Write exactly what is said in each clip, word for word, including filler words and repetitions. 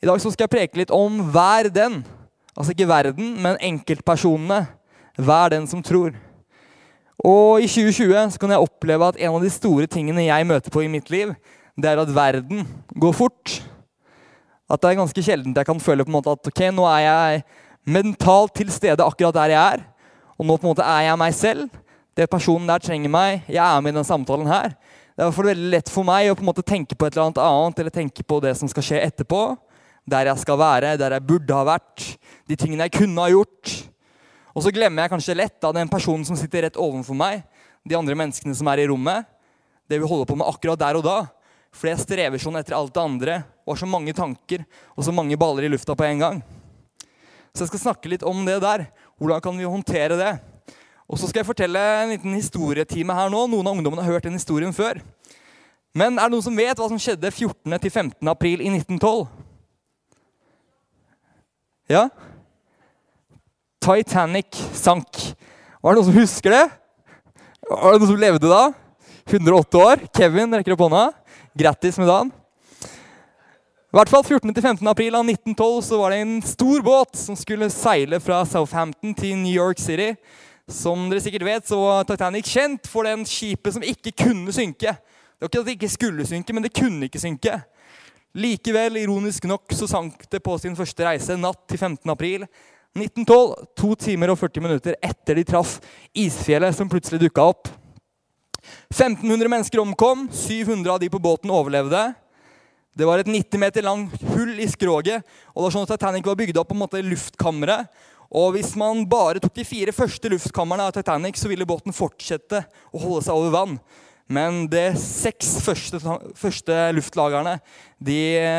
I dag så skal jeg preke litt om hver den, altså ikke verden, men enkeltpersonene, hver den som tror. Og i tjue tjue så kan jeg oppleve at en av de store tingene jeg møter på i mitt liv, det er at verden går fort. At det er ganske sjeldent jeg kan føle på en måte at ok, nå er jeg mentalt til stede akkurat der jeg er, og nå på en måte er jeg meg selv. Det personen der trenger meg, jeg er med i den samtalen her. Det er derfor veldig lett for meg å på en måte tenke på et eller annet annet, eller tenke på det som skal skje etterpå, der jeg skal være, der jeg burde ha vært, de tingene jeg kunne ha gjort. Og så glemmer jeg kanskje lett av den personen som sitter rett ovenfor meg, de andre menneskene som er i rommet, det vi holder på med akkurat der og da. For jeg strever sånn etter alt det andre, og har så mange tanker, og så mange baller i lufta på en gang. Så jeg skal snakke litt om det der. Hvordan kan vi håndtere det? Og så skal jeg fortelle en liten historietime her nå. Noen av ungdommene har hørt den historien før. Men er det noen som vet hva som skjedde fjortende til femtende april i nitten tolv? Ja? Titanic sank. Var det noen som husker det? Var det noen som levde da? hundre og åtte år. Kevin rekker opp hånda. Grattis med dagen. I hvert fall fjortende til femtende april av nitten tolv så var det en stor båt som skulle seile fra Southampton til New York City. Som dere sikkert vet, så var Titanic kjent for den skipet som ikke kunne synke. Det var ikke at det ikke skulle synke, men det kunne ikke synke. Likevel, ironisk nok, så sank det på sin første reise natt til femtende april nitten tolv, to timer og førti minutter etter de traff isfjellet som plutselig dukket opp. femten hundre mennesker omkom, syv hundre av de på båten overlevde. Det var et nitti meter lang hull i skroget, og det var sånn at Titanic var bygd opp på en måte luftkammeret. Og hvis man bare tok de fire første luftkammerne av Titanic, så ville båten fortsette å holde seg over vann. Men de seks første, første luftlagerne, de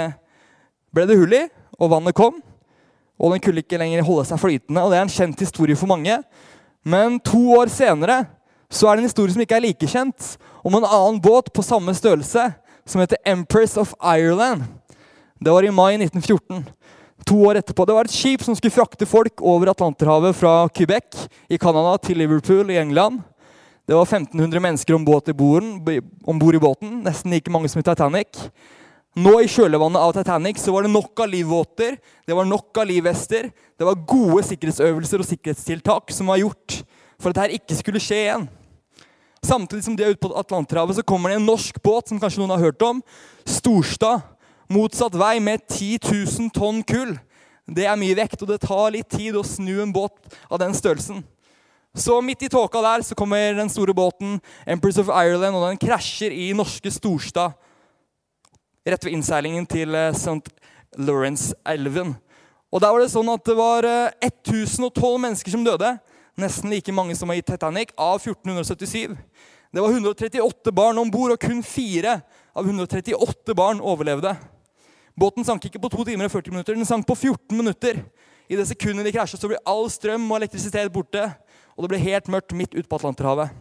ble det hull i, og vannet kom. Og den kunne ikke lenger holde seg flytende, og det er en kjent historie for mange. Men to år senere så er det en historie som ikke er like kjent, om en annen båt på samme størrelse, som heter Empress of Ireland. Det var i mai nitten fjorten. To år etterpå. Det var et skip som skulle frakte folk over Atlanterhavet fra Quebec i Canada til Liverpool i England. Det var femten hundre mennesker ombord i båten, nesten like mange som i Titanic. Nå i kjølevannet av Titanic så var det nok av livvåter, det var nok av livvester, det var gode sikkerhetsøvelser og sikkerhetstiltak som var gjort for at dette ikke skulle skje igjen. Samtidig som de er ute på Atlanterhavet så kommer det en norsk båt som kanskje noen har hørt om, Storstad, motsatt vei med ti tusen tonn kull. Det er mye vekt, og det tar litt tid å snu en båt av den størrelsen. Så midt i tåka der så kommer den store båten Empress of Ireland, og den krasjer i norske Storstad, rett ved innseilingen til Saint Lawrence-elven. Og der var det sånn at det var tusen og tolv mennesker som døde, nesten like mange som var i Titanic, av fjorten syttisju. Det var hundre og trettiåtte barn ombord, og kun fire av hundre og trettiåtte barn overlevde. Båten sank ikke på to timer og førti minutter, den sank på fjorten minutter. I det sekundet de krasjet så ble all strøm og elektrisitet borte, og det ble helt mørkt midt ute på Atlanterhavet.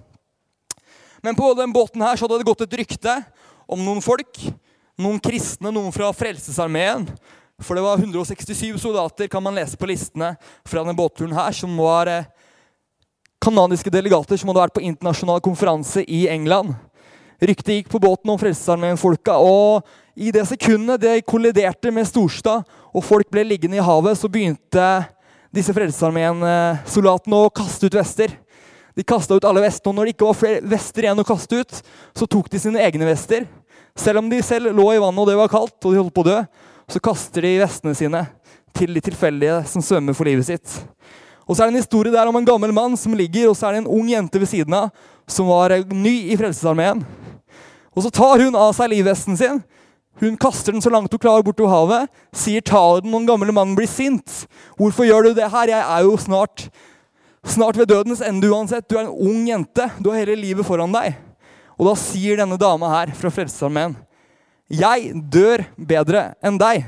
Men på den båten her så hadde det gått et rykte om noen folk, noen kristne, noen fra Frelsesarmeen, for det var hundre og sekstisju soldater, kan man lese på listene fra denne båtturen her, som var kanadiske delegater som hadde vært på internasjonal konferanse i England. Ryktet gikk på båten om Frelsesarmeen-folka, og i det sekundet det kolliderte med Storstad, og folk ble liggende i havet, så begynte disse Frelsesarmeen-soldatene å kaste ut vester. De kastet ut alle vestene, og når det ikke var flere vester igjen å kaste ut, så tok de sine egne vester. Selv om de selv lå i vannet, og det var kaldt, og de holdt på å dø, så kaster de vestene sine til de tilfeldige som svømmer for livet sitt. Og så er det en historie der om en gammel mann som ligger, og så er det en ung jente ved siden av, som var ny i Frelsesarmeen. Og så tar hun av seg livvesten sin, hun kaster den så langt hun klarer bort til havet, sier ta den når den gamle mannen blir sint. Hvorfor gjør du det her? Jeg er jo snart, snart ved dødens ende uansett. Du er en ung jente, du har hele livet foran deg. Og da sier denne dama her fra Frelsesarmeen, jeg dør bedre enn deg.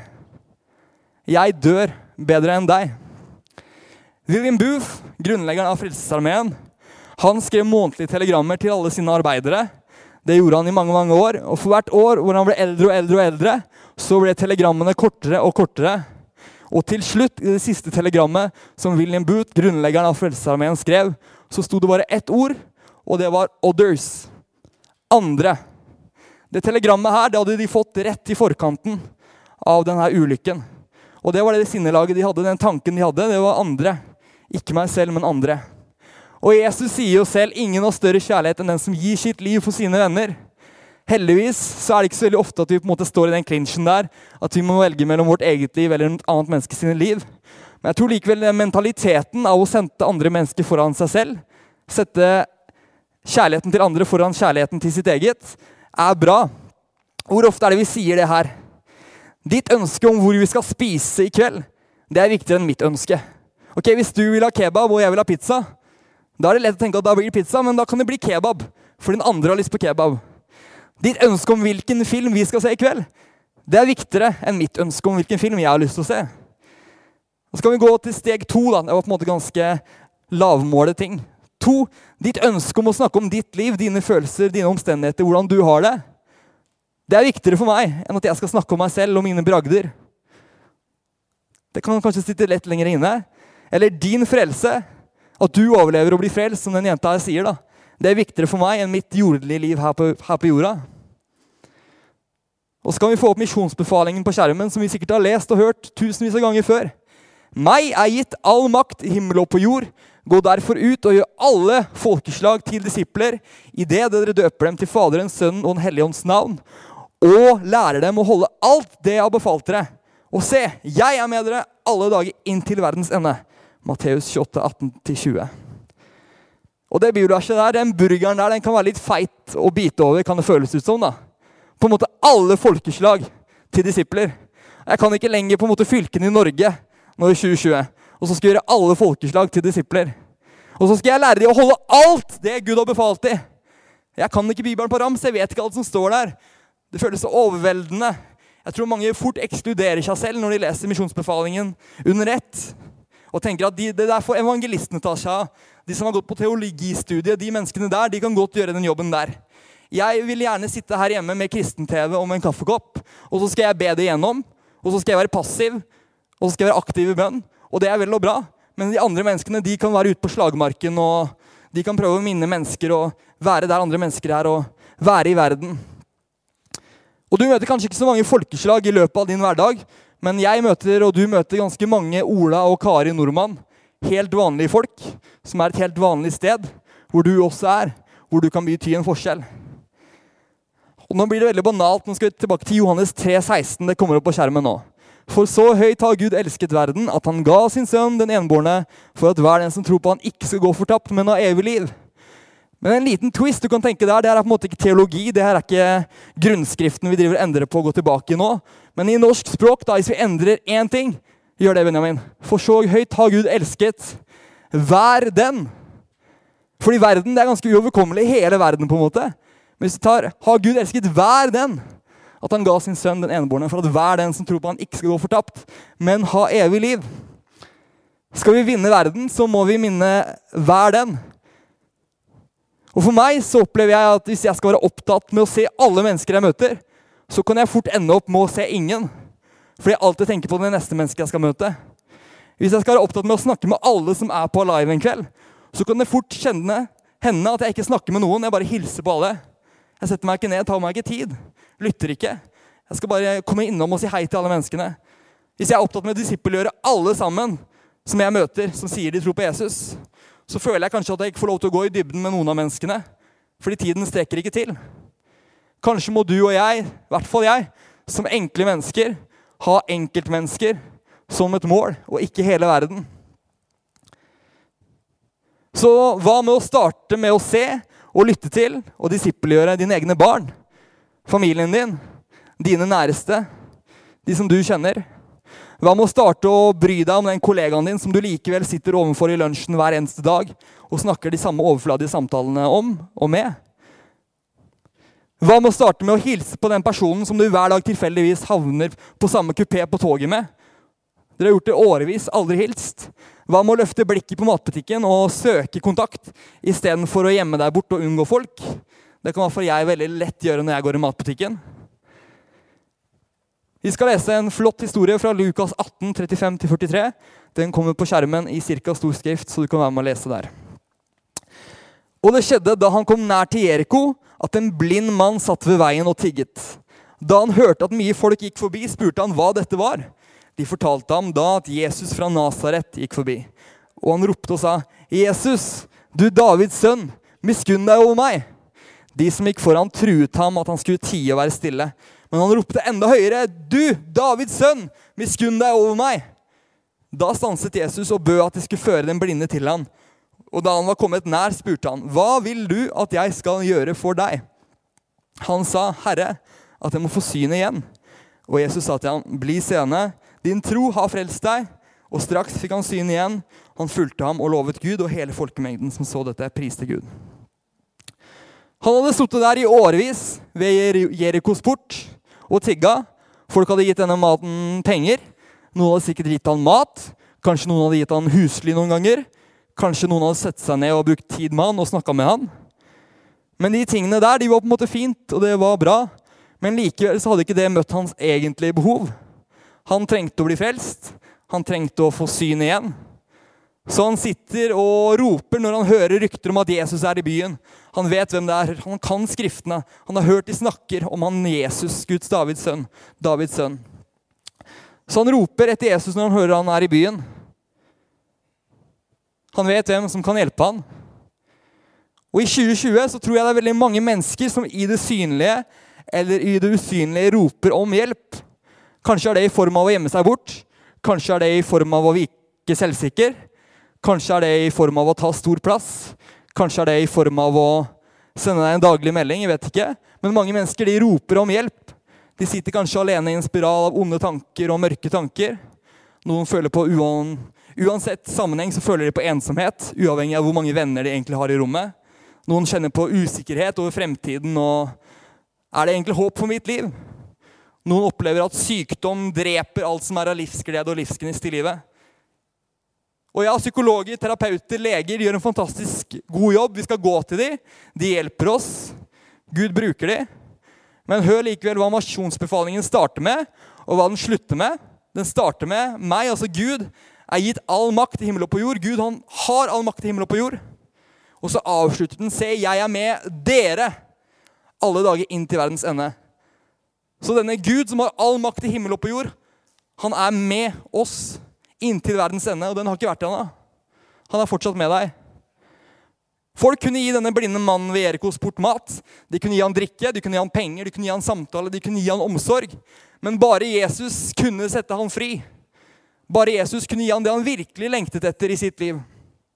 Jeg dør bedre enn deg. William Booth, grunnleggeren av Frelsesarmeen, han skrev månedlige telegrammer til alle sine arbeidere. Det gjorde han i mange, mange år. Og for hvert år hvor han ble eldre og eldre og eldre, så ble telegrammene kortere og kortere. Og til slutt, i det siste telegrammet som William Booth, grunnleggeren av Frelsesarmeen, skrev, så stod det bare ett ord, og det var others. Andre. Det telegrammet her, det hadde de fått rett i forkanten av denne ulykken. Og det var det sinnelaget de hadde, den tanken de hadde, det var andre. Ikke meg selv, men andre. Og Jesus sier jo selv, ingen har større kjærlighet enn den som gir sitt liv for sine venner. Heldigvis så er det ikke så veldig ofte at vi på en måte står i den clinchen der, at vi må velge mellom vårt eget liv eller et annet menneske sine liv. Men jeg tror likevel den mentaliteten av å sette andre mennesker foran seg selv, sette kjærligheten til andre foran kjærligheten til sitt eget, er bra. Hvor ofte er det vi sier det her? Ditt ønske om hvor vi skal spise i kveld, det er viktigere enn mitt ønske. Ok, hvis du vil ha kebab og jeg vil ha pizza, da er det lett å tenke at da blir det pizza, men da kan det bli kebab, for den andre har lyst på kebab. Ditt ønske om hvilken film vi skal se i kveld, det er viktigere enn mitt ønske om hvilken film jeg har lyst til å se. Så skal vi gå til steg to, da. Det var på en måte ganske lavmålet ting. To, ditt ønske om å snakke om ditt liv, dine følelser, dine omstendigheter, hvordan du har det, det er viktigere for meg enn at jeg skal snakke om meg selv og mine bragder. Det kan kanskje sitte lett lenger inne. Eller din frelse, at du overlever og blir frelst, som den jenta her sier da. Det er viktigere for meg enn mitt jordlige liv her på, her på jorda. Og så kan vi få opp misjonsbefalingen på skjermen, som vi sikkert har lest og hørt tusenvis av ganger før. Meg er gitt all makt i himmel og på jord. Gå derfor ut og gjør alle folkeslag til disipler, i det dere døper dem til Faderens, Sønnen og den Hellige Ånds navn, og lærer dem å holde alt det jeg har befalt dere. Og se, jeg er med dere alle dager inn til verdens ende. Matteus tjueåtte, atten til tjue. Og det bibelverset der, den burgeren der, den kan være litt feit og bite over, kan det føles ut som da. På en måte alle folkeslag til disipler. Jeg kan ikke lenger på en måte fylken i Norge, nå i tjue tjue, og så skal jeg gjøre alle folkeslag til disipler. Og så skal jeg lære dem å holde alt det Gud har befalt dem. Jeg kan ikke Bibelen på rams, jeg vet ikke alt som står der. Det føles så overveldende. Jeg tror mange fort ekskluderer seg selv når de leser misjonsbefalingen under ett. Og tenker at de, det der får evangelistene ta seg av. De som har gått på teologistudiet, de menneskene der, de kan godt gjøre den jobben der. Jeg vil gjerne sitte her hjemme med kristen-T V om en kaffekopp, og så skal jeg be det igjennom, og så skal jeg være passiv, og så skal jeg være aktiv i bønn. Og det er vel og bra. Men de andre menneskene, de kan være ute på slagmarken, og de kan prøve å minne mennesker, og være der andre mennesker er, og være i verden. Og du møter kanskje ikke så mange folkeslag i løpet av din hverdag, men jeg møter, og du møter ganske mange Ola og Kari Nordmann, helt vanlige folk, som er et helt vanlig sted, hvor du også er, hvor du kan bety en forskjell. Og nå blir det veldig banalt, nå skal vi tilbake til Johannes tre seksten, det kommer opp på skjermen nå. For så høyt har Gud elsket verden, at han ga sin sønn, den enbårne, for at hver den som tror på han ikke skal gå fortapt, men ha evig liv. Men en liten twist du kan tenke der, det her er på en måte ikke teologi, det her er ikke grunnskriften vi driver og endrer på å gå tilbake i nå. Men i norsk språk, da, hvis vi endrer en ting, gjør det, Benjamin. For så høyt har Gud elsket hver den. Fordi verden, det er ganske uoverkommelig, hele verden på en måte. Men hvis vi tar, har Gud elsket hver den, at han ga sin sønn den enebårne, for at hver den som tror på han ikke skal gå fortapt, men ha evig liv. Skal vi vinne verden, så må vi minne hver den. Og for meg så opplever jeg at hvis jeg skal være opptatt med å se alle mennesker jeg møter, så kan jeg fort ende opp med å se ingen. Fordi jeg alltid tenker på det neste mennesket jeg skal møte. Hvis jeg skal være opptatt med å snakke med alle som er på live en kveld, så kan det fort kjenne henne at jeg ikke snakker med noen, jeg bare hilser på alle. Jeg setter meg ikke ned, tar meg ikke tid, lytter ikke. Jeg skal bare komme innom og si hei til alle menneskene. Hvis jeg er opptatt med å disippelgjøre alle sammen som jeg møter, som sier de tror på Jesus, så føler jeg kanskje at jeg ikke får lov til å gå i dybden med noen av menneskene, fordi tiden strekker ikke til. Kanskje må du og jeg, i hvert fall jeg, som enkle mennesker, ha enkeltmennesker som et mål, og ikke hele verden. Så hva med å starte med å se og lytte til og disippelgjøre dine egne barn, familien din, dine næreste, de som du kjenner? Hva med å starte å bry deg om den kollegaen din som du likevel sitter overfor i lunsjen hver eneste dag og snakker de samme overfladige samtalene om og med? Hva med å starte med å hilse på den personen som du hver dag tilfeldigvis havner på samme kupé på toget med? Dere har gjort det årevis, aldri hilst. Hva med å løfte blikket på matbutikken og søke kontakt i stedet for å gjemme deg bort og unngå folk? Det kan i hvert fall jeg veldig lett gjøre når jeg går i matbutikken. Vi skal lese en flott historie fra Lukas atten, trettifem til førtitre. Den kommer på skjermen i cirka stor skrift, så du kan være med å lese der. Og det skjedde da han kom nær til Jericho, at en blind mann satt ved veien og tigget. Da han hørte at mye folk gikk forbi, spurte han hva dette var. De fortalte ham da at Jesus fra Nazaret gikk forbi. Og han ropte og sa, Jesus, du Davids sønn, miskunn deg over meg. De som gikk foran truet ham at han skulle tie og være stille. Men han ropte enda høyere, du Davids sønn, miskunn deg over meg. Da stanset Jesus og bød at de skulle føre den blinde til han. Og da han var kommet nær, spurte han, hva vil du at jeg skal gjøre for deg? Han sa, Herre, at jeg må få synet igjen. Og Jesus sa til ham, bli seende, din tro har frelst deg. Og straks fikk han syn igjen. Han fulgte ham og lovet Gud, og hele folkemengden som så dette priste Gud. Han hadde suttet der i årevis ved Jerikos port og tigga. Folk hadde gitt denne maten penger. Noen hadde sikkert gitt han mat. Kanskje noen hadde gitt han husly noen ganger. Kanskje noen hadde sett seg ned og brukt tid med han og snakket med han. Men de tingene der, de var på en måte fint, og det var bra. Men likevel så hadde ikke det møtt hans egentlige behov. Han trengte å bli frelst. Han trengte å få syn igjen. Så han sitter og roper når han hører rykter om at Jesus er i byen. Han vet hvem det er. Han kan skriftene. Han har hørt de snakker om han Jesus, Guds Davids sønn. Davids sønn. Så han roper etter Jesus når han hører han er i byen. Han vet hvem som kan hjelpe han. Og i tjue tjue så tror jeg det er veldig mange mennesker som i det synlige eller i det usynlige roper om hjelp. Kanskje er det i form av å gjemme seg bort. Kanskje er det i form av å virke selvsikker. Kanskje er det i form av å ta stor plass. Kanskje er det i form av å sende deg en daglig melding, jeg vet ikke. Men mange mennesker de roper om hjelp. De sitter kanskje alene i en spiral av onde tanker og mørke tanker. Noen føler på uan, uansett sammenheng så føler de på ensomhet, uavhengig av hvor mange venner de egentlig har i rommet. Noen kjenner på usikkerhet over fremtiden og er det egentlig håp for mitt liv? Noen opplever at sykdom dreper alt som er av livsglede og livsgnist i livet. Og ja, psykologer, terapeuter, leger gjør en fantastisk god jobb. Vi skal gå til dem. De hjelper oss. Gud bruker dem. Men hør likevel hva misjonsbefalingen starter med, og hva den slutter med. Den starter med meg, altså Gud, er gitt all makt i himmel og på jord. Gud, han har all makt i himmel og på jord. Og så avslutter den, se, jeg er med dere alle dager inn til verdens ende. Så denne Gud som har all makt i himmel og på jord, han er med oss inntil verdens ende, og den har ikke vært ennå. Han er fortsatt med deg. Folk kunne gi denne blinde mannen ved Jerikos port mat. De kunne gi han drikke, de kunne gi han penger, de kunne gi han samtale, de kunne gi han omsorg. Men bare Jesus kunne sette han fri. Bare Jesus kunne gi han det han virkelig lengtet etter i sitt liv.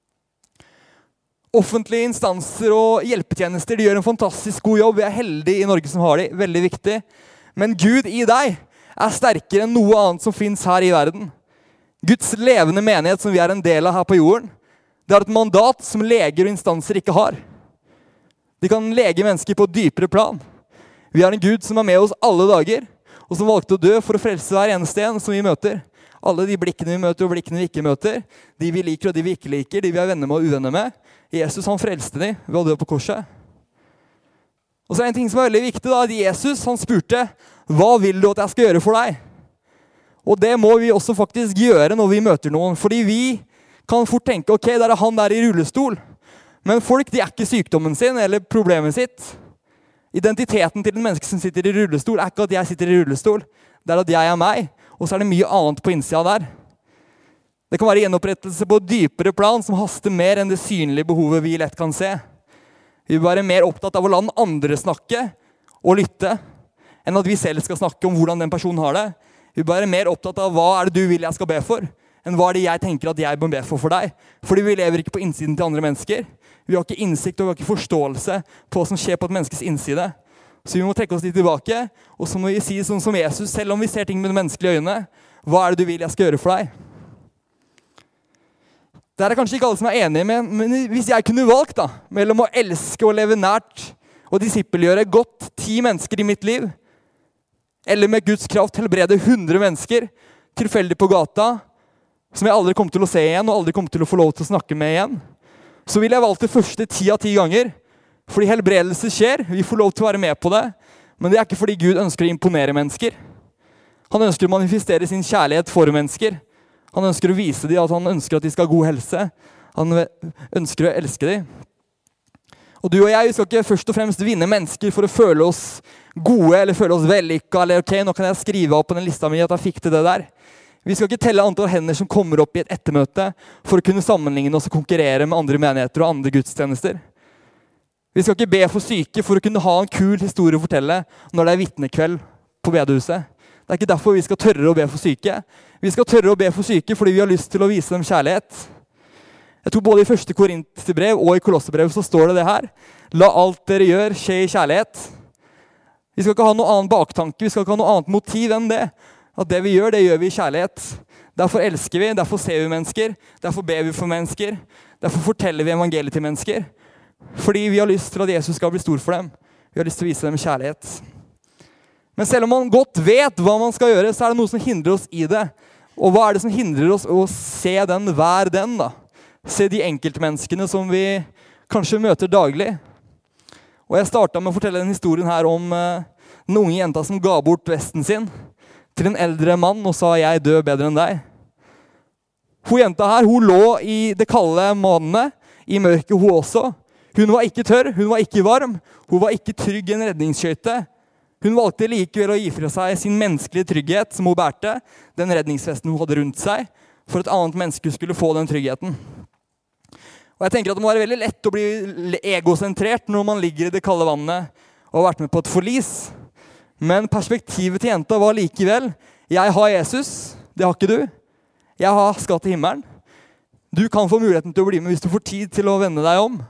Offentlige instanser og hjelpetjenester, de gjør en fantastisk god jobb. Vi er heldige i Norge som har de, veldig viktig. Men Gud i deg er sterkere enn noe annet som finnes her i verden. Guds levende menighet som vi er en del av her på jorden, det er et mandat som leger og instanser ikke har. De kan lege mennesker på et dypere plan. Vi har en Gud som er med oss alle dager, og som valgte å dø for å frelse hver eneste en som vi møter. Alle de blikkene vi møter og blikkene vi ikke møter, de vi liker og de vi ikke liker, de vi er venner med og uvenner med. Jesus, han frelste de ved å dø på korset. Og så er det en ting som er veldig viktig da, at Jesus, han spurte, hva vil du at jeg skal gjøre for deg? Og det må vi også faktisk gjøre når vi møter noen, fordi vi kan fort tenke, ok, der er han der i rullestol. Men folk, de er ikke sykdommen sin eller problemet sitt. Identiteten til den menneske som sitter i rullestol er ikke at jeg sitter i rullestol. Det er at jeg er meg, og så er det mye annet på innsida der. Det kan være gjenopprettelse på et dypere plan som haster mer enn det synlige behovet vi lett kan se. Vi vil være mer opptatt av å la den andre snakke og lytte, enn at vi selv skal snakke om hvordan den personen har det. Vi vil være mer opptatt av hva er det du vil jeg skal be for, enn hva er det jeg tenker at jeg bør be for for deg. Fordi vi lever ikke på innsiden til andre mennesker. Vi har ikke innsikt og vi har ikke forståelse på hva som skjer på et menneskes innside. Så vi må trekke oss litt tilbake, og så må vi si sånn som Jesus, selv om vi ser ting med menneskelige øyne, hva er det du vil jeg skal gjøre for deg? Det er kanskje ikke alle som er enige med, men hvis jeg kunne valgt da, mellom å elske og leve nært, og disippelgjøre godt ti mennesker i mitt liv, eller med Guds kraft helbrede hundre mennesker, tilfeldig på gata, som jeg aldri kommer til å se igjen, og aldri kommer til å få lov til å snakke med igjen, så vil jeg valgt det første ti av ti ganger, fordi helbredelse skjer, vi får lov til å være med på det, men det er ikke fordi Gud ønsker å imponere mennesker. Han ønsker å manifestere sin kjærlighet for mennesker. Han ønsker å vise dem at han ønsker at de skal ha god helse. Han ønsker å elske dem. Og du og jeg skal ikke først og fremst vinne mennesker for å føle oss gode, eller føle oss vellykka, eller ok, nå kan jeg skrive opp på den lista mi at jeg fikk til det der. Vi skal ikke telle antall hender som kommer opp i et ettermøte for å kunne sammenligne oss og konkurrere med andre menigheter og andre gudstjenester. Vi skal ikke be for syke for å kunne ha en kul historie å fortelle når det er vitnekveld på bedehuset. Det er ikke derfor vi skal tørre å be for syke. Vi skal tørre å be for syke fordi vi har lyst til å vise dem kjærlighet. Jeg tror både i første Korinterbrev og i Kolossebrev så står det det her. La alt dere gjør skje i kjærlighet. Vi skal ikke ha noe annen baktanke, vi skal ikke ha noe annet motiv enn det. At det vi gjør, det gjør vi i kjærlighet. Derfor elsker vi, derfor ser vi mennesker, derfor ber vi for mennesker, derfor forteller vi evangeliet til mennesker. Fordi vi har lyst til at Jesus skal bli stor for dem. Vi har lyst til å vise dem kjærlighet. Men selv om man godt vet hva man skal gjøre, så er det noe som hindrer oss i det. Og hva er det som hindrer oss å se den hver den da? Se de enkeltmenneskene som vi kanskje møter daglig. Og jeg startet med å fortelle den historien her om uh, den unge jenta som ga bort vesten sin til en eldre mann og sa, jeg dør bedre enn deg. Hun jenta her, hun lå i det kalde månene, i mørket hun også. Hun var ikke tørr, hun var ikke varm, hun var ikke trygg i en redningsskøyte. Hun valgte likevel å gi fra seg sin menneskelige trygghet som hun bærte, den redningsvesten hun hadde rundt seg, for et annet menneske skulle få den tryggheten. Og jeg tenker at det må være veldig lett å bli egosentrert når man ligger i det kalde vannet og har vært med på et forlis. Men perspektivet til jenta var likevel, jeg har Jesus, det har ikke du. Jeg har skal til himmelen. Du kan få muligheten til å bli med hvis du får tid til å vende deg om.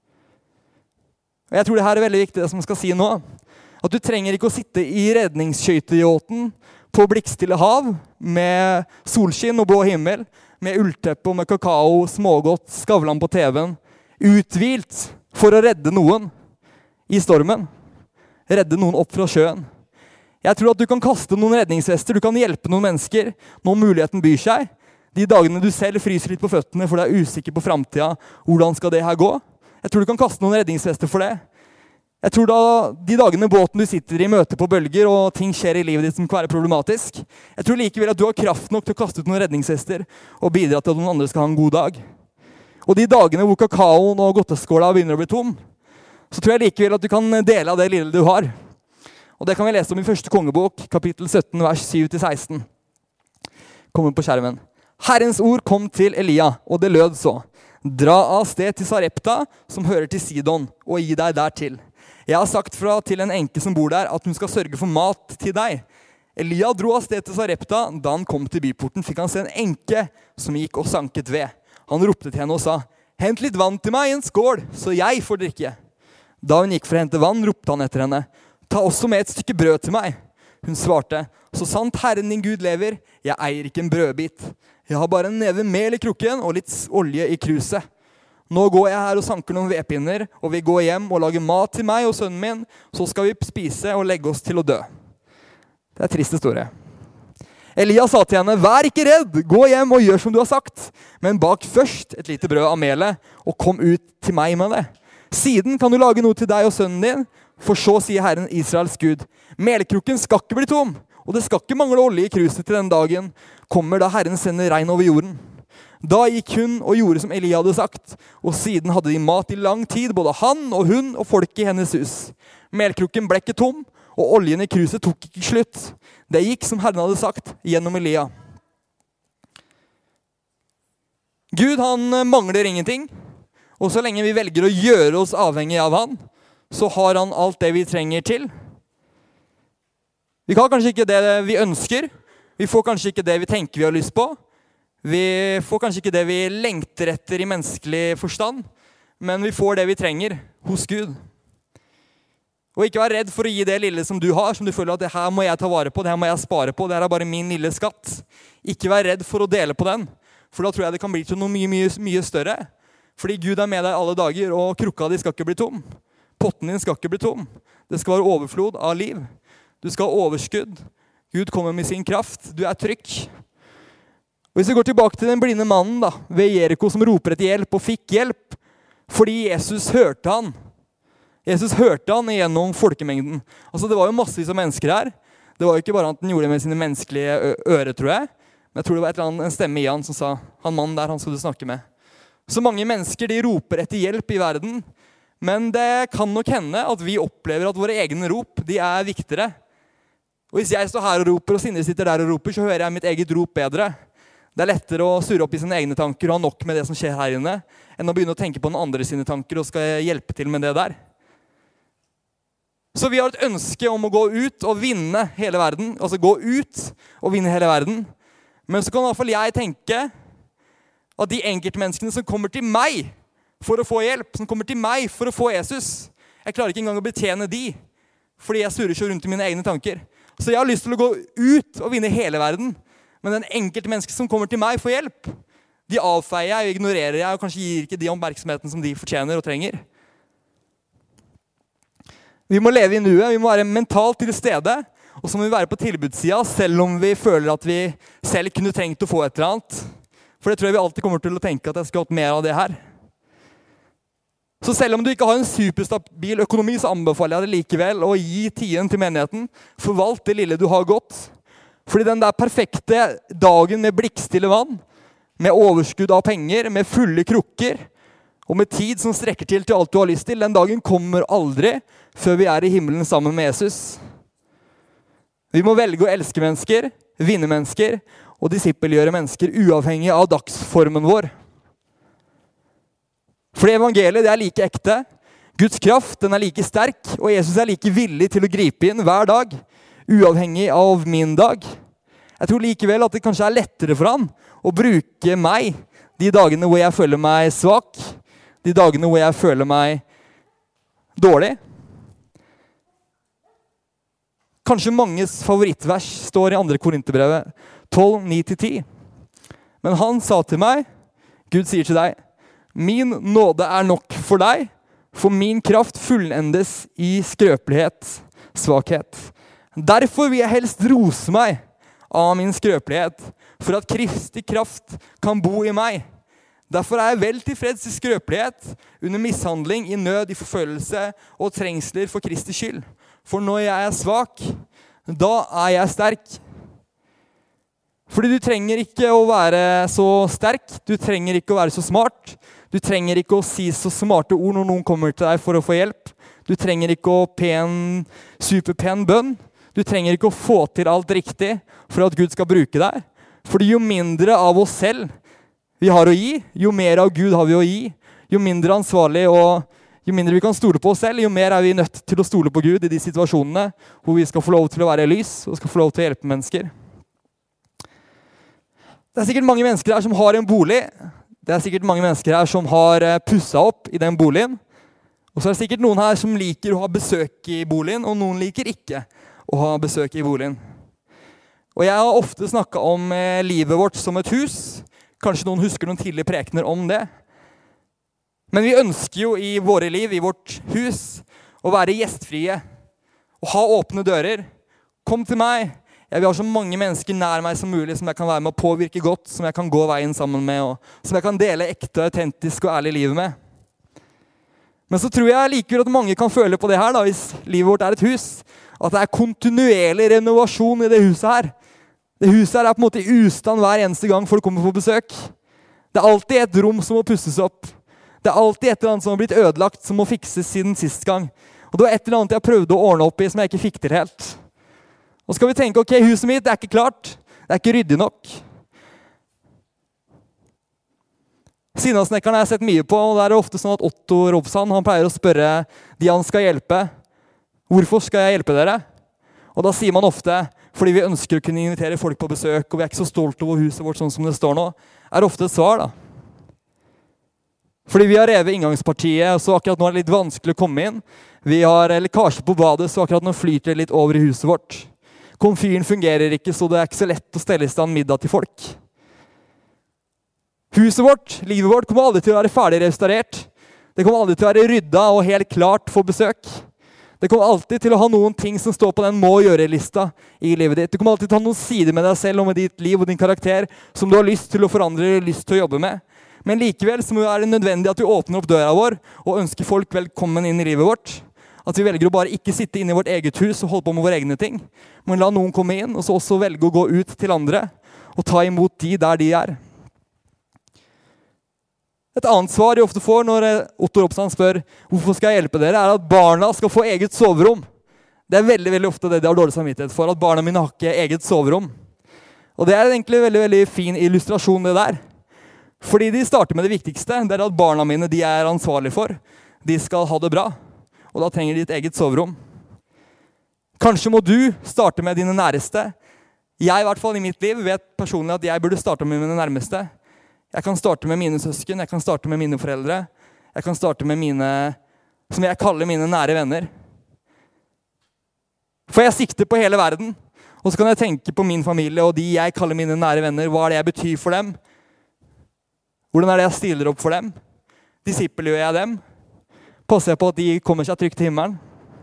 Og jeg tror det her er veldig viktig det som jeg skal si nå. At du trenger ikke å sitte i redningsskøyteyachten på blikkstille hav med solskinn og blå himmel, med ullteppe og med kakao, smågodt, Skavlan på T V-en, uthvilt for å redde noen i stormen. Redde noen opp fra sjøen. Jeg tror at du kan kaste noen redningsvester, du kan hjelpe noen mennesker når muligheten byr seg. De dagene du selv fryser litt på føttene for du er usikker på fremtiden, hvordan skal det her gå? Jeg tror du kan kaste noen redningsvester for det. Jeg tror da de dagene båten du sitter i møter på bølger og ting skjer i livet ditt som kan være problematisk, jeg tror likevel at du har kraft nok til å kaste ut noen redningsvester og bidra til at noen andre skal ha en god dag. Og de dagene hvor kakaoen og godteskåla begynner å bli tom, så tror jeg likevel at du kan dele av det lille du har. Og det kan vi lese om i første kongebok, kapittel sytten, vers syv til seksten. Kommer på skjermen. Herrens ord kom til Elia, og det lød så. Dra av sted til Sarepta, som hører til Sidon, og gi deg der til. Jeg har sagt fra til en enke som bor der, at hun skal sørge for mat til deg. Elia dro av sted til Sarepta. Da han kom til byporten, fikk han se en enke som gikk og sanket ved. Han ropte til henne og sa, hent litt vann til meg i en skål, så jeg får drikke. Da hun gikk for å hente vann, ropte han etter henne, ta også med et stykke brød til meg. Hun svarte, så sant Herren din Gud lever, jeg eier ikke en brødbit. Jeg har bare en neve mel i krukken og litt olje i kruset. Nå går jeg her og sanker noen vedpinner, og vi går hjem og lager mat til meg og sønnen min, så skal vi spise og legge oss til å dø. Det er en trist historie. Elia sa til henne, vær ikke redd, gå hjem og gjør som du har sagt, men bak først et lite brød av melet, og kom ut til meg med det. Siden kan du lage noe til deg og sønnen din, for så sier Herren Israels Gud, melkrukken skal ikke bli tom, og det skal ikke mangle olje i kruset til den dagen, kommer da Herren sender regn over jorden. Da gikk hun og gjorde som Elia hadde sagt, og siden hadde de mat i lang tid, både han og hun og folk i hennes hus. Melkrukken ble ikke tom, og oljen i kruset tok ikke slutt. Det gikk som Herren hadde sagt, gjennom Elia. Gud, han mangler ingenting, og så lenge vi velger å gjøre oss avhengig av han, så har han alt det vi trenger til. Vi har kanskje ikke det vi ønsker. Vi får kanskje ikke det vi tenker vi har lyst på. Vi får kanskje ikke det vi lengter etter i menneskelig forstand. Men vi får det vi trenger hos Gud. Og ikke være redd for å gi det lille som du har, som du føler at det her må jeg ta vare på, det her må jeg spare på, det her er bare min lille skatt. Ikke være redd for å dele på den, for da tror jeg det kan bli til noe mye, mye, mye større. Fordi Gud er med deg alle dager, og krukka di skal ikke bli tom. Potten din skal ikke bli tom. Det skal være overflod av liv. Du skal ha overskudd. Gud kommer med sin kraft. Du er trygg. Og hvis vi går tilbake til den blinde mannen da, ved Jericho som roper etter hjelp og fikk hjelp, fordi Jesus hørte han. Jesus hørte han gjennom folkemengden. Altså det var jo massevis av mennesker her. Det var jo ikke bare at han gjorde det med sine menneskelige ører, tror jeg. Men jeg tror det var et eller annet, en stemme i han som sa, han mannen der, han skal du snakke med. Så mange mennesker, de roper etter hjelp i verden. Men det kan nok hende at vi opplever at våre egne rop, de er viktigere. Og hvis jeg står her og roper, og Sindre sitter der og roper, så hører jeg mitt eget rop bedre. Det er lettere å surre opp i sine egne tanker og ha nok med det som skjer her inne, enn å begynne å tenke på den andre sine tanker og skal hjelpe til med det der. Så vi har et ønske om å gå ut og vinne hele verden, altså gå ut og vinne hele verden. Men så kan i hvert fall jeg tenke at de enkeltmenneskene som kommer til meg for å få hjelp, som kommer til meg for å få Jesus, jeg klarer ikke engang å betjene de, fordi jeg surrer så rundt i mine egne tanker. Så jeg har lyst til å gå ut og vinne hele verden. Men den enkelte menneske som kommer til meg for hjelp, de avfeier jeg og ignorerer jeg, og kanskje gir ikke de oppmerksomheten som de fortjener og trenger. Vi må leve i nuet, vi må være mentalt til stede, og så må vi være på tilbudssida, selv om vi føler at vi selv kunne trengt å få et eller annet. For det tror jeg vi alltid kommer til å tenke at jeg skulle hatt mer av det her. Så selv om du ikke har en superstabil økonomi, så anbefaler jeg deg likevel å gi tiden til menigheten. Forvalt det lille du har gått. Fordi den der perfekte dagen med blikkstille vann, med overskudd av penger, med fulle krukker, og med tid som strekker til til alt du har lyst til, den dagen kommer aldri før vi er i himmelen sammen med Jesus. Vi må velge å elske mennesker, vinne mennesker, og disippelgjøre mennesker, uavhengig av dagsformen vår. For evangeliet det er like ekte, Guds kraft den er like sterk, og Jesus er like villig til å gripe inn hver dag, uavhengig av min dag. Jeg tror likevel at det kanskje er lettere for han å bruke meg de dagene hvor jeg føler meg svak, de dagene hvor jeg føler meg dårlig. Kanskje manges favorittvers står i andre Korinterbrevet tolv, ni til ti. Men han sa til meg, Gud sier til deg, min nåde er nok for deg, for min kraft fullendes i skrøpelighet, svakhet. Derfor vil jeg helst rose meg av min skrøpelighet, for at Kristi kraft kan bo i meg. Derfor er jeg vel tilfreds i skrøpelighet, under mishandling, i nød, i forfølgelse og trengsler for Kristi skyld. For når jeg er svak, da er jeg sterk. Fordi du trenger ikke å være så sterk, du trenger ikke å være så smart, du trenger ikke å si så smarte ord når noen kommer til deg for å få hjelp. Du trenger ikke å pen, superpen bønn. Du trenger ikke å få til alt riktig for at Gud skal bruke deg. Fordi jo mindre av oss selv vi har å gi, jo mer av Gud har vi å gi. Jo mindre ansvarlig og jo mindre vi kan stole på oss selv, jo mer er vi nødt til å stole på Gud i de situasjonene hvor vi skal få lov til å være lys og skal få lov til å hjelpe mennesker. Det er sikkert mange mennesker her som har en bolig. Det er sikkert mange mennesker her som har pusset opp i den boligen. Og så er det sikkert noen her som liker å ha besøk i boligen, og noen liker ikke å ha besøk i boligen. Og jeg har ofte snakket om eh, livet vårt som et hus. Kanskje noen husker noen tidlige prekener om det. Men vi ønsker jo i våre liv, i vårt hus, å være gjestfrie. Å ha åpne dører. Kom til meg. Jeg vil ha så mange mennesker nær meg som mulig, som jeg kan være med å påvirke godt, som jeg kan gå veien sammen med, og som jeg kan dele ekte, autentisk og ærlig livet med. Men så tror jeg likevel at mange kan føle på det her, da, hvis livet vårt er et hus, at det er kontinuerlig renovasjon i det huset her. Det huset her er på en måte i ustand hver eneste gang folk kommer på besøk. Det er alltid et rom som må pusses opp. Det er alltid et eller annet som har blitt ødelagt, som må fikses siden sist gang. Og det var et eller annet jeg prøvde å ordne opp i, som jeg ikke fikk til helt. Og skal vi tenke, ok, huset mitt det er ikke klart, det er ikke ryddig nok. Sinnasnekkeren har jeg sett mye på, og det er ofte sånn at Otto Robson, han pleier å spørre de han skal hjelpe, hvorfor skal jeg hjelpe dere? Og da sier man ofte, fordi vi ønsker å kunne invitere folk på besøk, og vi er ikke så stolt over huset vårt sånn som det står nå, er ofte et svar da. Fordi vi har revet inngangspartiet, så akkurat nå er det litt vanskelig å komme inn. Vi har lekkasje på badet, så akkurat nå flyter det litt over i huset vårt. Komfyren fungerer ikke, så det er ikke så lett å stelle i stand middag til folk. Huset vårt, livet vårt, kommer aldri til å være ferdig restaurert. Det kommer aldri til å være rydda og helt klart for besøk. Det kommer alltid til å ha noen ting som står på den må-gjøre-lista i livet ditt. Du kommer alltid til å ha noen sider med deg selv og med ditt liv og din karakter som du har lyst til å forandre eller lyst til å jobbe med. Men likevel så er det nødvendig at vi åpner opp døra vår og ønsker folk velkommen inn i livet vårt. At vi velger å bare ikke sitte inne i vårt eget hus og holde på med våre egne ting, men la noen komme inn, og så også velge å gå ut til andre og ta imot de der de er. Et annet svar jeg ofte får når Otto Robson spør hvorfor skal jeg hjelpe dere, er at barna skal få eget soverom. Det er veldig, veldig ofte det de har dårlig samvittighet for, at barna mine har ikke eget soverom. Og det er egentlig en veldig, veldig fin illustrasjon det der. Fordi de starter med det viktigste, det er at barna mine de er ansvarlige for. De skal ha det bra, og da trenger de et eget soverom. Kanskje må du starte med dine næreste. Jeg i hvert fall i mitt liv vet personlig at jeg burde starte med mine nærmeste. Jeg kan starte med mine søsken, jeg kan starte med mine foreldre. Jeg kan starte med mine, som jeg kaller mine nære venner. For jeg sikter på hele verden, og så kan jeg tenke på min familie og de jeg kaller mine nære venner. Hva er det jeg betyr for dem? Hvordan er det jeg stiller opp for dem? Disippelgjør jeg dem? Passer jeg på at de kommer seg trygt til himmelen?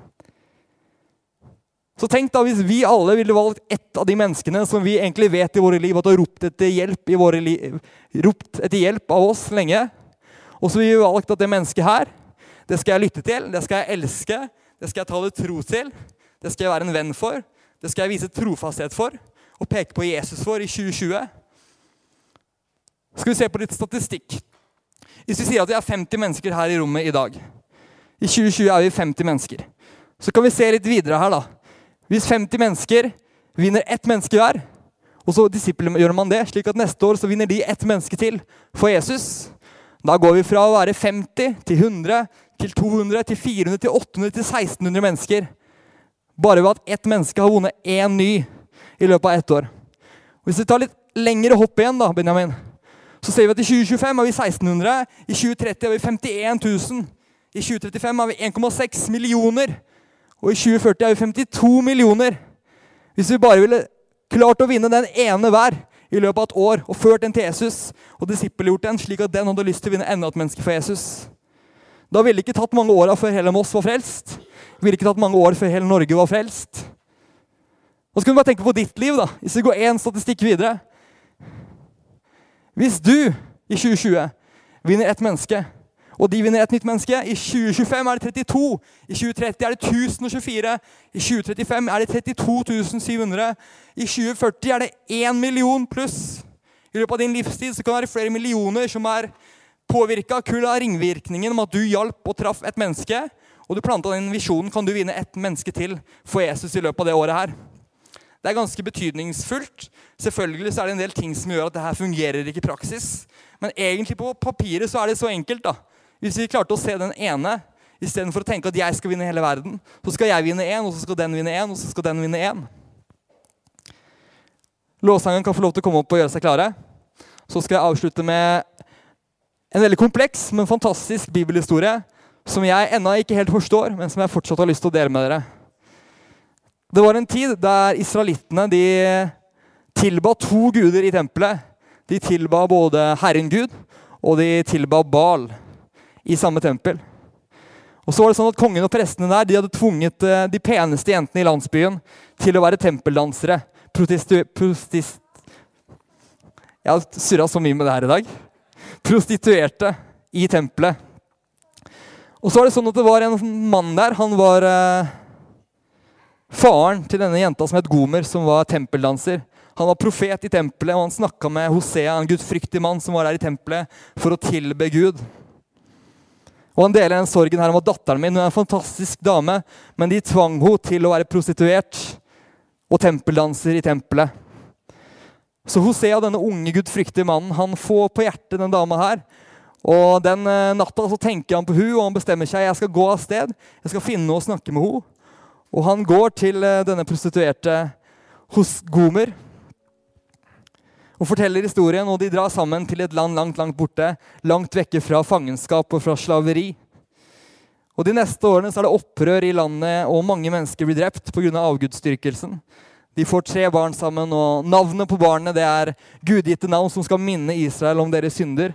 Så tenk da, hvis vi alle ville valgt ett av de menneskene som vi egentlig vet i våre liv at har ropt etter hjelp, i våre liv, ropt etter hjelp av oss lenge, og så har vi valgt at det mennesket her, det skal jeg lytte til, det skal jeg elske, det skal jeg tale tro til, det skal jeg være en venn for, det skal jeg vise trofasthet for, og peke på Jesus for i tjue tjue. Skal vi se på litt statistikk. Hvis vi sier at vi er femti mennesker her i rommet i dag. I tjue tjue er vi femti mennesker. Så kan vi se litt videre her da. Hvis femti mennesker vinner ett menneske hver, og så disippelgjør man det, slik at neste år så vinner de ett menneske til for Jesus. Da går vi fra å være femti til hundre, til to hundre, til fire hundre, til åtte hundre, til seksten hundre mennesker. Bare ved at ett menneske har vunnet en ny i løpet av ett år. Hvis vi tar litt lengre hopp igjen da, Benjamin, så ser vi at i tjue tjuefem er vi seksten hundre, i tjue tretti er vi femtien tusen, i tjue trettifem er vi en komma seks millioner, og i tjue førti er vi femtito millioner. Hvis vi bare ville klart å vinne den ene hver i løpet av et år, og ført den til Jesus, og disippelgjort den slik at den hadde lyst til å vinne enda et menneske for Jesus, da ville det ikke tatt mange årene før hele Moss var frelst. Det ville ikke tatt mange år før hele Norge var frelst. Og så kan vi bare tenke på ditt liv da, hvis vi går en statistikk videre. Hvis du i tjue tjue vinner ett menneske, og de vinner et nytt menneske, i tjue tjuefem er det trettito, i tjue tretti er det tusen tjuefire, i tjue trettifem er det trettito tusen syv hundre, i tjue førti er det en million pluss. I løpet av din livstid så kan det være flere millioner som er påvirket kull av ringvirkningen om at du hjalp og traff et menneske, og du plantet den visjonen, kan du vinne et menneske til for Jesus i løpet av det året her. Det er ganske betydningsfullt. Selvfølgelig så er det en del ting som gjør at det her fungerer ikke i praksis. Men egentlig på papiret så er det så enkelt da. Hvis vi klarte å se den ene, i stedet for å tenke at jeg skal vinne hele verden, så skal jeg vinne en, og så skal den vinne en, og så skal den vinne en. Lovsangen kan få lov til å komme opp og gjøre seg klare. Så skal jeg avslutte med en veldig kompleks, men fantastisk bibelhistorie, som jeg ennå ikke helt forstår, men som jeg fortsatt har lyst til å dele med dere. Det var en tid der israelittene de tilba to guder i tempelet. De tilba både Herren Gud, og de tilba Baal i samme tempel. Og så var det sånn at kongen og prestene der, de hadde tvunget de peneste jentene i landsbyen til å være tempeldansere. Prostitu... Prostist... Jeg har surret så mye med det her i dag. Prostituerte i tempelet. Og så var det sånn at det var en mann der, han var eh, faren til denne jenta som het Gomer, som var tempeldanser. Han var profet i tempelet, og han snakket med Hosea, en gudfryktig mann som var der i tempelet for å tilbe Gud. Og han deler den sorgen her om at datteren min, hun er en fantastisk dame, men de tvang henne til å være prostituert og tempeldanser i tempelet. Så Hosea, denne unge gudfryktige mannen, han får på hjertet den dama her. Og den natta så tenker han på henne, og han bestemmer seg, jeg skal gå av sted, jeg skal finne henne og snakke med henne. Og han går til denne prostituerte hos Gomer, og forteller historien, og de drar sammen til et land langt, langt borte, langt vekke fra fangenskap og fra slaveri. Og de neste årene så er det opprør i landet, og mange mennesker blir drept på grunn av avgudsdyrkelsen. De får tre barn sammen, og navnet på barnet det er gudgitte navn som skal minne Israel om deres synder.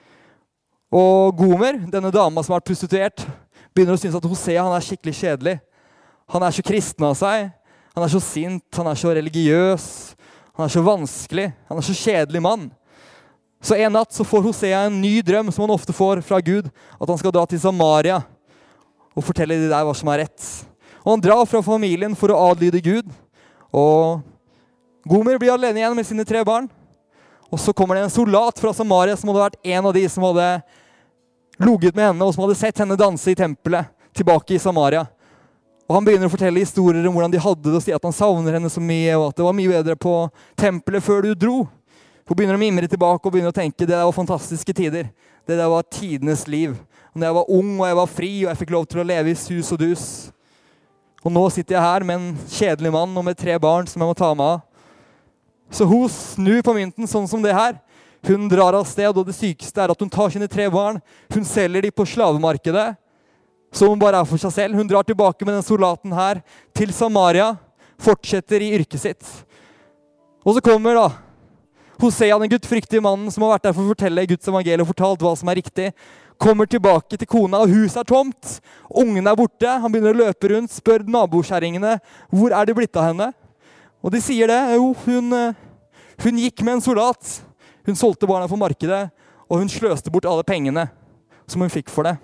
Og Gomer, denne dama som har vært prostituert, begynner å synes at Hosea han er skikkelig kjedelig. Han er så kristen av seg, han er så sint, han er så religiøs, han er så vanskelig, han er så kjedelig mann. Så en natt så får Hosea en ny drøm som han ofte får fra Gud, at han skal dra til Samaria og fortelle de der hva som er rett. Og han drar fra familien for å adlyde Gud, og Gomer blir alene igjen med sine tre barn. Og så kommer det en soldat fra Samaria som hadde vært en av de som hadde loget med henne, og som hadde sett henne danse i tempelet tilbake i Samaria. Og han begynner å fortelle historier om hvordan de hadde det, og si at han savner henne så mye, og at det var mye bedre på tempelet før du dro. Hun begynner å mimre tilbake og begynner å tenke, det der var fantastiske tider. Det der var tidenes liv. Og når jeg var ung og jeg var fri, og jeg fikk lov til å leve i sus og dus. Og nå sitter jeg her med en kjedelig mann og med tre barn som jeg må ta med av. Så hun snur på mynten sånn som det her. Hun drar av sted, og det sykeste er at hun tar sine tre barn. Hun selger de på slavemarkedet, så hun bare er for seg selv. Hun drar tilbake med den soldaten her til Samaria, fortsetter i yrket sitt. Og så kommer da Hosea, den gudfryktige mannen som har vært der for å fortelle Guds evangelium og fortalt hva som er riktig, kommer tilbake til kona, og huset er tomt. Ungen er borte. Han begynner å løpe rundt, spør nabokjerringene, hvor er det blitt av henne? Og de sier det, jo, hun, hun gikk med en soldat. Hun solgte barna på markedet, og hun sløste bort alle pengene som hun fikk for det.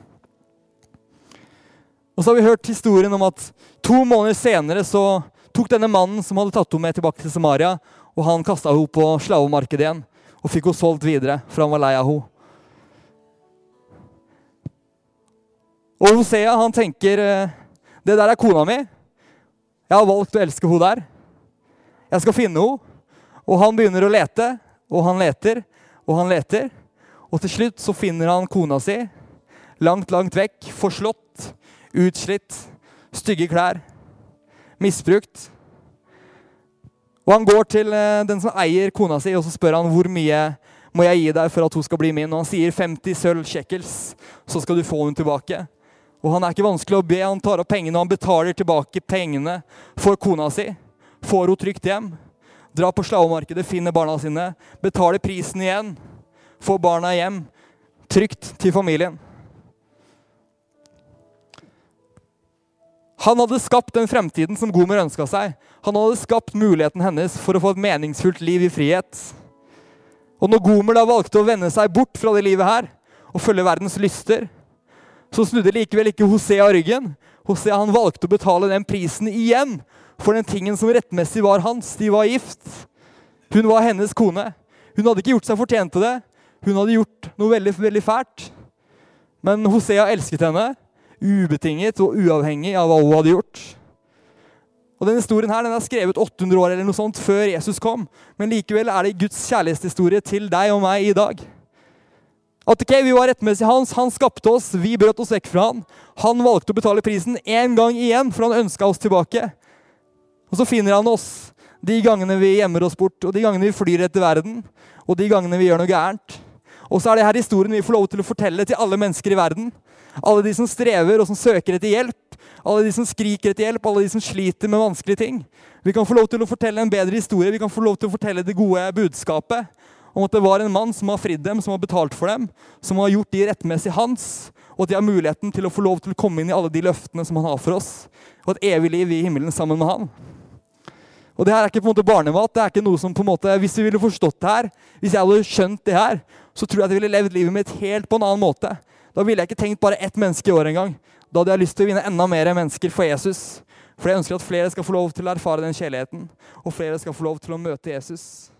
Og så har vi hørt historien om at to måneder senere så tok denne mannen som hadde tatt henne med tilbake til Samaria, og han kastet henne på slavemarkedet igjen, og fikk henne solgt videre, for han var lei av henne. Og Hosea, han tenker, det der er kona mi. Jeg har valgt å elske henne der. Jeg skal finne henne. Og han begynner å lete, og han leter, og han leter. Og til slutt så finner han kona si, langt, langt vekk, forslått, utslitt, stygge klær, misbrukt. Og han går til den som eier kona si, og så spør han, hvor mye må jeg gi deg for at hun skal bli min? Og han sier femti sølv shekels, så skal du få henne tilbake. Og han er ikke vanskelig å be, han tar opp pengene, og han betaler tilbake pengene for kona si. Får henne trygt hjem, drar på slavemarkedet, finner barna sine, betaler prisen igjen, får barna hjem, trygt til familien. Han hadde skapt den fremtiden som Gomer ønsket seg. Han hadde skapt muligheten hennes for å få et meningsfullt liv i frihet. Og når Gomer da valgte å vende seg bort fra det livet her, og følge verdens lyster, så snudde likevel ikke Hosea ryggen. Hosea, han valgte å betale den prisen igjen for den tingen som rettmessig var hans. De var gift. Hun var hennes kone. Hun hadde ikke gjort seg fortjent til det. Hun hadde gjort noe veldig, veldig fælt. Men Hosea elsket henne, ubetinget og uavhengig av hva hun hadde gjort. Og denne historien her, den er skrevet åtte hundre år eller noe sånt før Jesus kom. Men likevel er det Guds kjærlighetshistorie til deg og meg i dag. At ok, vi var rettmessig hans, han skapte oss, vi brøt oss vekk fra han. Han valgte å betale prisen en gang igjen, for han ønsket oss tilbake. Og så finner han oss de gangene vi gjemmer oss bort, og de gangene vi flyr etter verden, og de gangene vi gjør noe gærent. Og så er det her historien vi får lov til å fortelle til alle mennesker i verden. Alle de som strever og som søker etter hjelp, alle de som skriker etter hjelp, alle de som sliter med vanskelige ting. Vi kan få lov til å fortelle en bedre historie, vi kan få lov til å fortelle det gode budskapet, om at det var en mann som har fridd dem, som har betalt for dem, som har gjort de rettmessig hans, og at de har muligheten til å få lov til å komme inn i alle de løftene som han har for oss, og et evig liv i himmelen sammen med han. Og det her er ikke på en måte barnemat, det er ikke noe som på en måte, hvis vi ville forstått det her, hvis jeg hadde skjønt det her, så tror jeg at jeg ville levd livet mitt helt på en annen måte. Da ville jeg ikke tenkt bare ett menneske i år en gang. Da hadde jeg lyst til å vinne enda mer mennesker for Jesus. For jeg ønsker at flere skal få lov til å erfare den kjærligheten, og flere skal få lov til å møte Jesus.